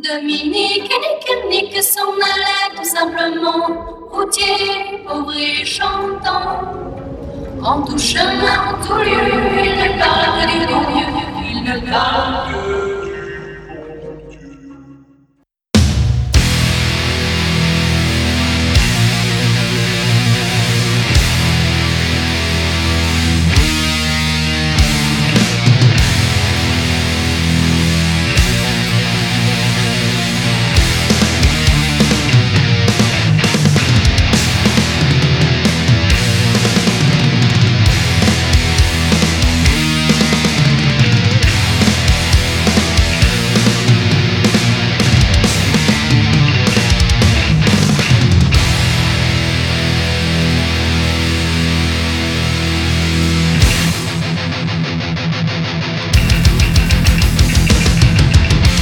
Dominique et Nick s'en allaient tout simplement, routier, pauvre et chantant. En tout chemin, en tout lieu, il ne parle que du bon Dieu, il ne parle